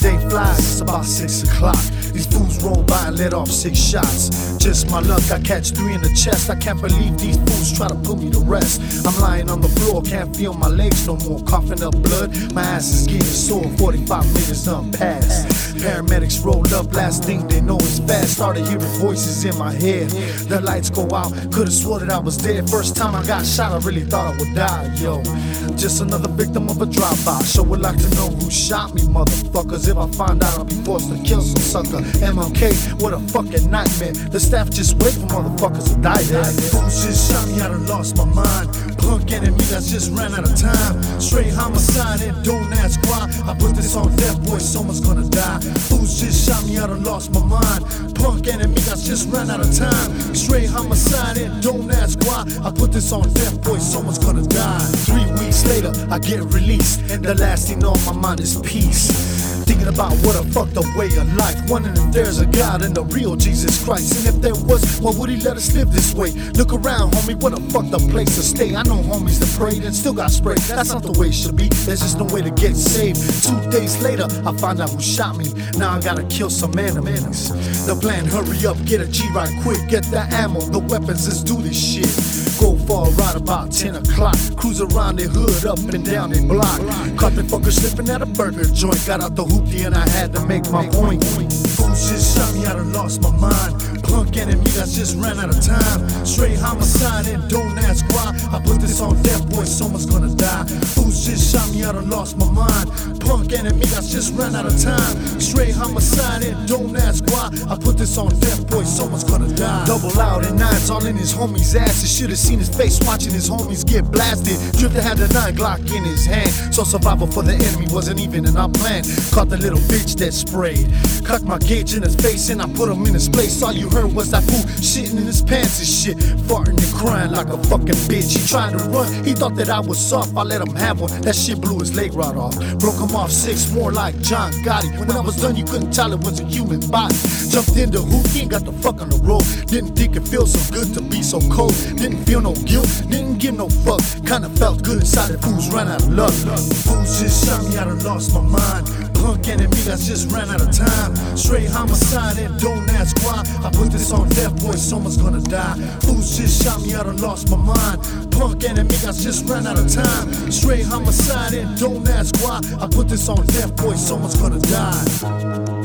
day flies, it's about 6 o'clock. These fools roll by and let off 6 shots. Just my luck, I catch 3 in the chest. I can't believe these fools try to put me to rest. I'm lying on the floor, can't feel my legs no more. Coughing up blood, my ass is getting sore. 45 minutes done past. Paramedics rolled up, last thing they know is fast. Started hearing voices in my head. The lights go out, could've swore that I was dead. First time I got shot, I really thought I would die, yo. Just another victim of a drive-by. Sure would like to know who shot me, motherfuckers. If I find out, I'll be forced to kill some sucker. MLK, what a fucking nightmare. The staff just wait for motherfuckers to die there. Fools just shot me, I done lost my mind. Punk enemy that's just ran out of time. Straight homicide and don't ask why. I put this on Death Boy, someone's gonna die. Fools just shot me, I done lost my mind. Punk enemy that's just ran out of time. Straight homicide and don't ask why. I put this on Death Boy, someone's gonna die. 3 weeks later, I get released, and the last thing on my mind is peace. Thinking about what a fucked up way of life. Wondering if there's a God and the real Jesus Christ. And if there was, why would he let us live this way? Look around, homie, what a fucked up place to stay. I know homies that prayed and still got sprayed. That's not the way it should be, there's just no way to get saved. 2 days later, I find out who shot me. Now I gotta kill some enemies. The plan, hurry up, get a G right quick. Get the ammo, the weapons, let's do this shit. Go for a ride about 10 o'clock. Cruise around the hood, up and down the block. Caught the fucker slipping at a burger joint. Got out the hoopty and I had to make my point. Fools just shot me, I done lost my mind. Punk enemy that just ran out of time. Straight homicide and don't ask why. I put this on Death Boy, someone's gonna die. Fools just shot me, I done lost my mind. Punk enemy that just ran out of time. Straight homicide and don't ask why. I put this on Death Boy, someone's gonna die. Double out and nines all in his homie's ass. He should've seen his face watching his homies get blasted. Drifter had the 9 Glock in his hand. So survival for the enemy wasn't even in our plan. Caught the little bitch that sprayed. Cut my gauge in his face and I put him in his place. All you heard was that fool shitting in his pants and shit. Farting and crying like a fucking bitch. He tried to run, he thought that I was soft. I let him have one, that shit blew his leg right off. Broke him off 6 more like John Gotti. When I was done you couldn't tell it was a human body. Jumped in the hoop, he ain't got the fuck on the road. Didn't think it felt so good to be so cold. Didn't feel no guilt, didn't give no fuck. Kinda felt good inside, the fools ran out of luck. Fools just shot me, I done lost my mind. Punk enemy that's just ran out of time. Straight homicide and don't ask why. I put this on Death Boy, someone's gonna die. Fools just shot me, I done lost my mind. Punk enemy that's just ran out of time. Straight homicide and don't ask why. I put this on Death Boy, someone's gonna die.